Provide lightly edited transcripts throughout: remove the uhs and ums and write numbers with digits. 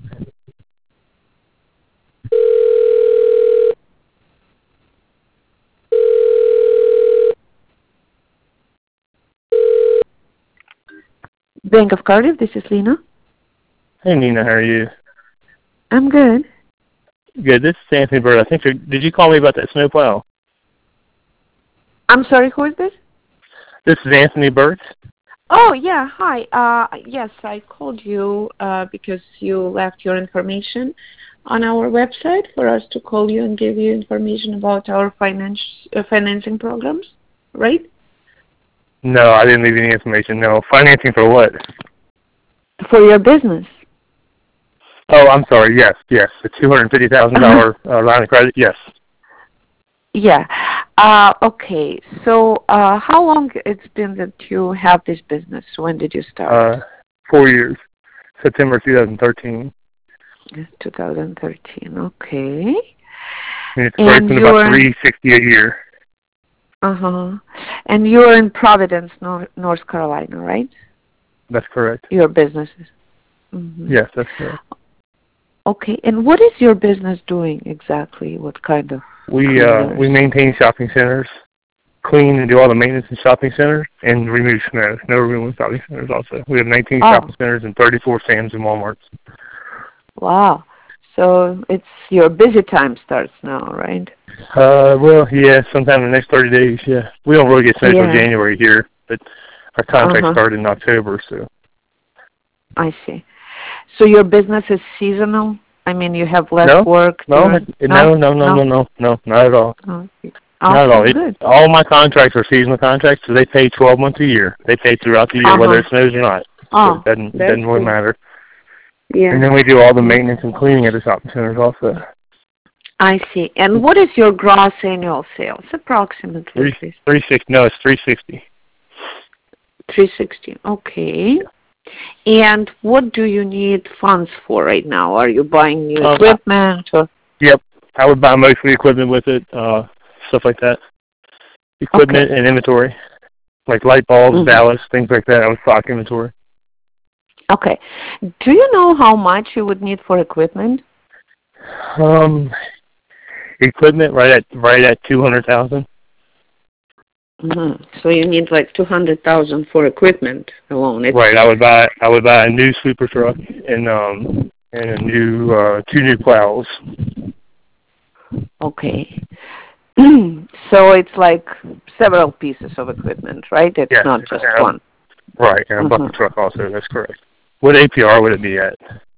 Bank of Cardiff, this is Lena. Hey, Nina, how are you? I'm good. Good. This is Anthony Bird. Did you call me about that snowplow? I'm sorry, who is this? This is Anthony Bird. Oh, yeah, hi. Yes, I called you because you left your information on our website for us to call you and give you information about our financing programs, right? No, I didn't leave any information. No. Financing for what? For your business. Oh, I'm sorry. Yes. The $250,000 line of credit. Yes. Yeah. Okay. So, how long it's been that you have this business? When did you start? 4 years. September 2013. 2013. Okay. And it's breaking about $360 a year. And you're in Providence, North Carolina, right? That's correct. Your business is. Mm-hmm. Yes, that's correct. Okay. And what is your business doing exactly? What kind of? We maintain shopping centers, clean and do all the maintenance in shopping centers, and remove snow. Snow removal in shopping centers also. We have 19 shopping centers and 34 Sam's and Walmarts. Wow. So it's your busy time starts now, right? Well, yeah, sometime in the next 30 days, yeah. We don't really get snow until January here, but our contract started in October, so. I see. So your business is seasonal? I mean, you have less work? No, not at all. Oh, not at all. Good. All my contracts are seasonal contracts, so they pay 12 months a year. They pay throughout the year, whether it snows or not. So it doesn't really matter. Yeah. And then we do all the maintenance and cleaning at the shopping centers also. I see. And what is your gross annual sales, approximately? 360. No, it's 360. 360. Okay. And what do you need funds for right now? Are you buying new equipment? Or? Yep. I would buy most of the equipment with it, stuff like that. Equipment and inventory, like light bulbs, ballasts, things like that. I would stock inventory. Okay. Do you know how much you would need for equipment? Equipment right at $200,000. So you need like $200,000 for equipment alone. Right. I would buy a new sweeper truck and a new 2 new plows. Okay. So it's like several pieces of equipment, right? It's not just one. Right, and a bucket truck also. That's correct. What APR would it be at?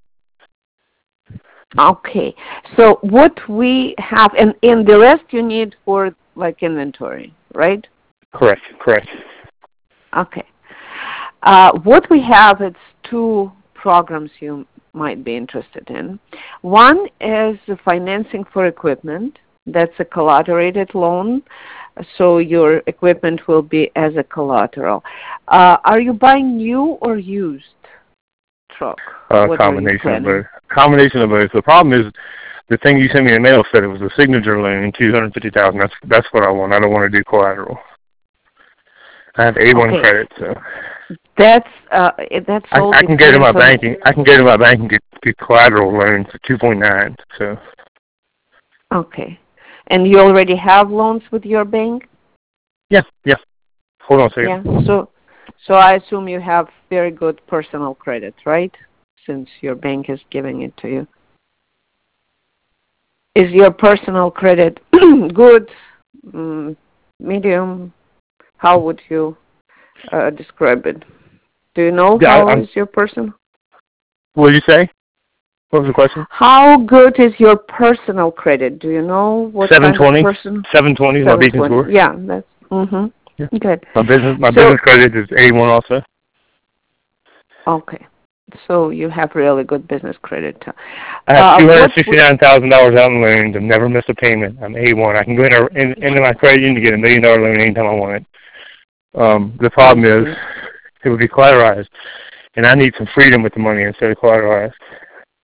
Okay. So what we have, and the rest you need for like inventory, right? Correct. Okay. What we have, it's 2 programs you might be interested in. One is the financing for equipment. That's a collateralized loan, so your equipment will be as a collateral. Are you buying new or used truck? Combination of both. Combination of both. The problem is, the thing you sent me in the mail said it was a signature loan in $250,000. That's what I want. I don't want to do collateral. I have A1 credit, so. That's I can go to my banking. I can go to my bank and get collateral loans for 2.9. So. Okay, and you already have loans with your bank? Yeah. Hold on a second. Yeah. So I assume you have very good personal credit, right? Since your bank is giving it to you. Is your personal credit good, medium? How would you describe it? Do you know how is your personal? What did you say? What was the question? How good is your personal credit? Do you know what 720? kind of person? 720 is my Beacon score. Yeah, that's Yeah. Good. My business credit is A1 also. Okay. So you have really good business credit. I have $269,000 out in loans. I've never missed a payment. I'm A1. I can go into my credit union to get $1 million loan anytime I want it. The problem is it would be collateralized, and I need some freedom with the money instead of collateralized.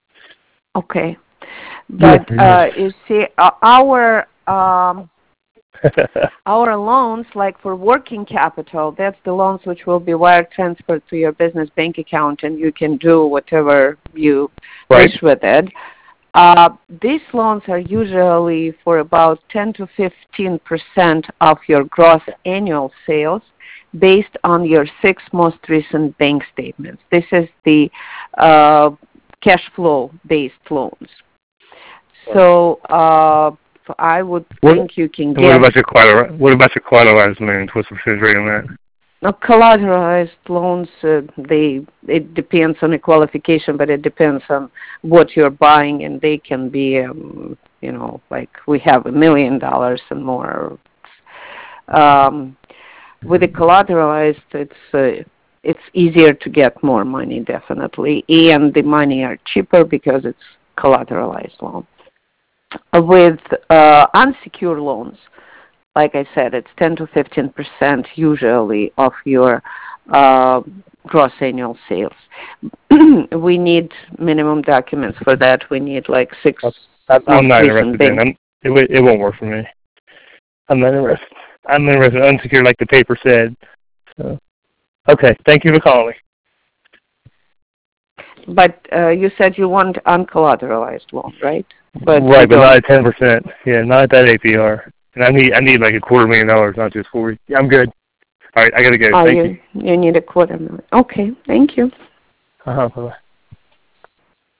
Okay. But you see, our Our loans, like for working capital, that's the loans which will be wire transferred to your business bank account, and you can do whatever you wish with it. These loans are usually for about 10 to 15% of your gross annual sales based on your 6 most recent bank statements. This is the cash flow-based loans. So I would think you can get... What about your collateralized loans? What's the percentage rate on that? Now, collateralized loans, it depends on the qualification, but it depends on what you're buying, and they can be, like we have $1 million and more. With the collateralized, it's easier to get more money, definitely, and the money are cheaper because it's collateralized loan. With unsecured loans, like I said, it's 10 to 15% usually of your gross annual sales. We need minimum documents for that. We need like 6. I'm not interested in. It won't work for me. I'm not interested. I'm interested in unsecured, like the paper said. So, okay, thank you for calling. But you said you want uncollateralized loan, right? But not at 10%. Yeah, not at that APR. And I need like $250,000, not just 40. Yeah, I'm good. All right, I gotta go. Thank you. You need $250,000. Okay, thank you. Bye-bye.